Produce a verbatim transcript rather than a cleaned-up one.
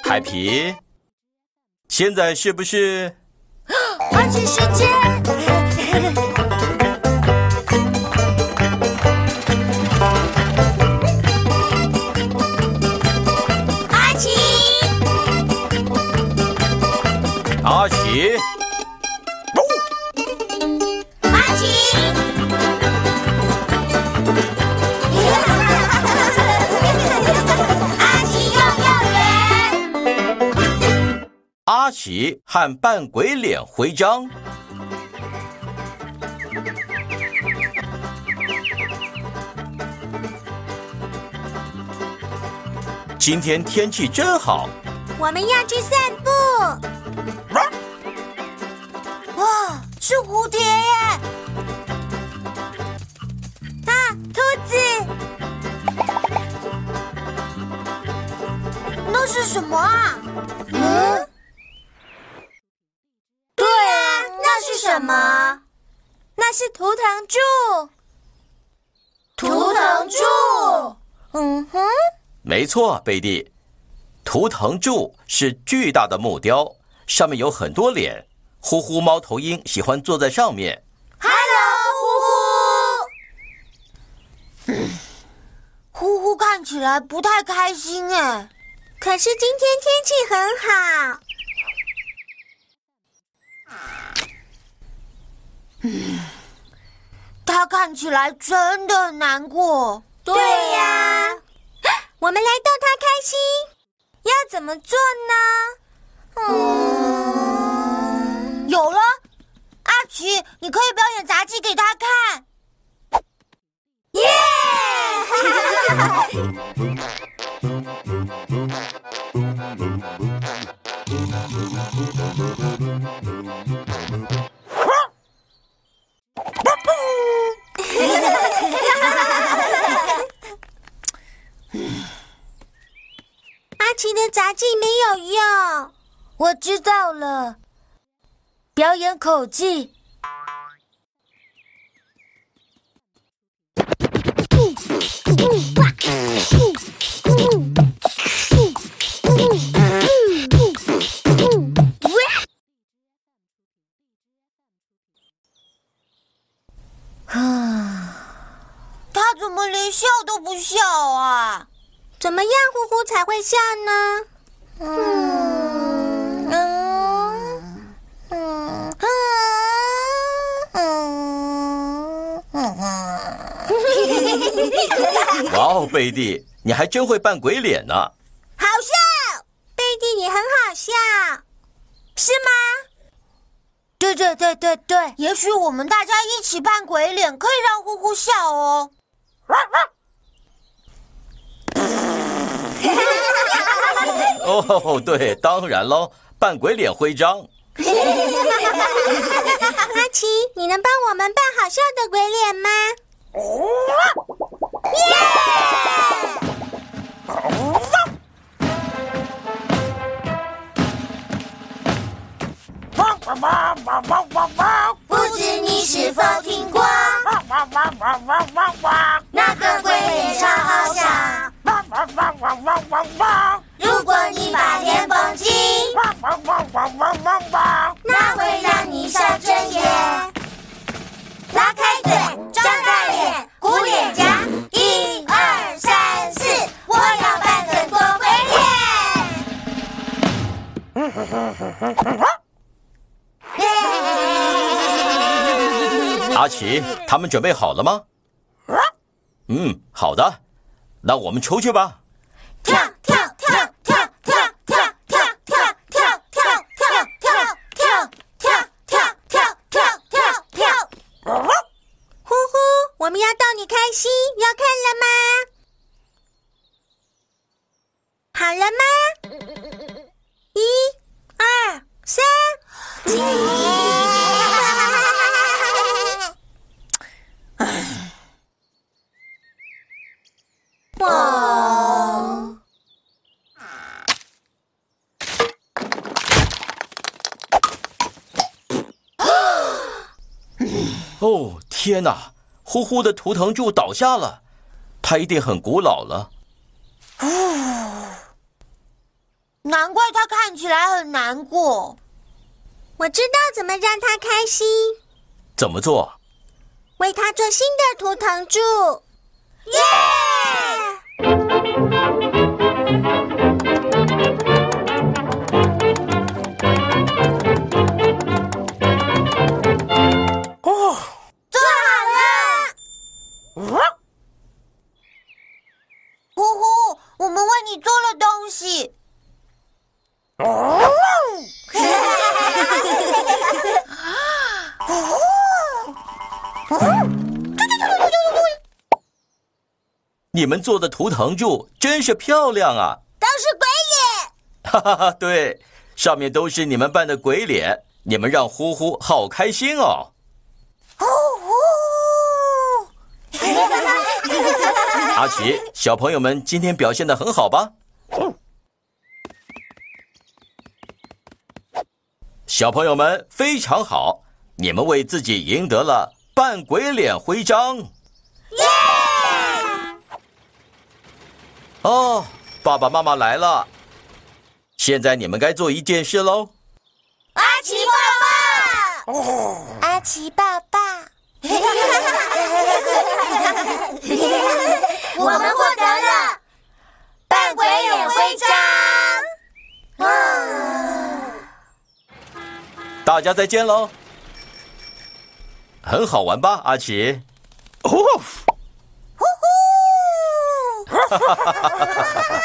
海皮，现在是不是？ 花痴时间。阿奇， 阿奇， 阿奇。 阿奇和扮鬼脸徽章。今天天气真好， 我们要去散步。哇，是蝴蝶耶！啊，兔子，那是什么啊？嗯？对啊，那是什么？那是图腾柱。图腾柱。嗯哼。 没错，贝蒂，图腾柱是巨大的木雕，上面有很多脸。呼呼猫头鹰喜欢坐在上面。 Hello，呼呼。嗯，呼呼看起来不太开心哎。可是今天天气很好。嗯，他看起来真的很难过。对呀。我们来逗他开心，要怎么做呢？嗯，有了，阿奇，你可以表演杂技给他看。耶！阿奇的杂技没有用，我知道了。表演口技。他怎么连笑都不笑啊？怎么样，呼呼才会笑呢？嗯嗯嗯嗯嗯。 哇哦，贝蒂，你还真会扮鬼脸呢！ 好笑，贝蒂你很好笑，是吗？对对对对对，也许我们大家一起扮鬼脸，可以让呼呼笑哦。 哦，对，当然喽，扮鬼脸徽章。 阿奇，你能帮我们扮好笑的鬼脸吗？耶！不知你是否听过，那个鬼脸超好笑。如果你把脸绷紧，那会让你笑睁眼。拉开嘴，张大脸，鼓脸颊，一二三四，我要扮更多鬼脸。 阿奇，他们准备好了吗？嗯，好的，那我们出去吧。 跳跳跳跳跳跳跳跳跳跳跳跳跳跳跳跳跳跳跳。呼呼，我们要逗你开心，要看了吗？好了吗？一、二、三。哇！ 哦，天哪！呼呼的图腾柱倒下了，它一定很古老了。 难怪他看起来很难过。我知道怎么让他开心。 怎么做？ 为他做新的图腾柱。耶！哦，做好了。呼呼，我们为你做了东西。哦！ 你们做的图腾柱真是漂亮啊！ 都是鬼脸。 哈哈哈，对，上面都是你们扮的鬼脸，你们让呼呼好开心哦。 呼呼！ 阿奇，小朋友们今天表现得很好吧？小朋友们非常好，你们为自己赢得了扮鬼脸徽章。 耶！ 哦，爸爸妈妈来了，现在你们该做一件事喽。 阿奇爸爸，哦、阿奇爸爸，我们获得了扮鬼脸徽章。啊！ 大家再见喽。很好玩吧，阿奇？哦，呼呼！哈哈哈哈哈哈！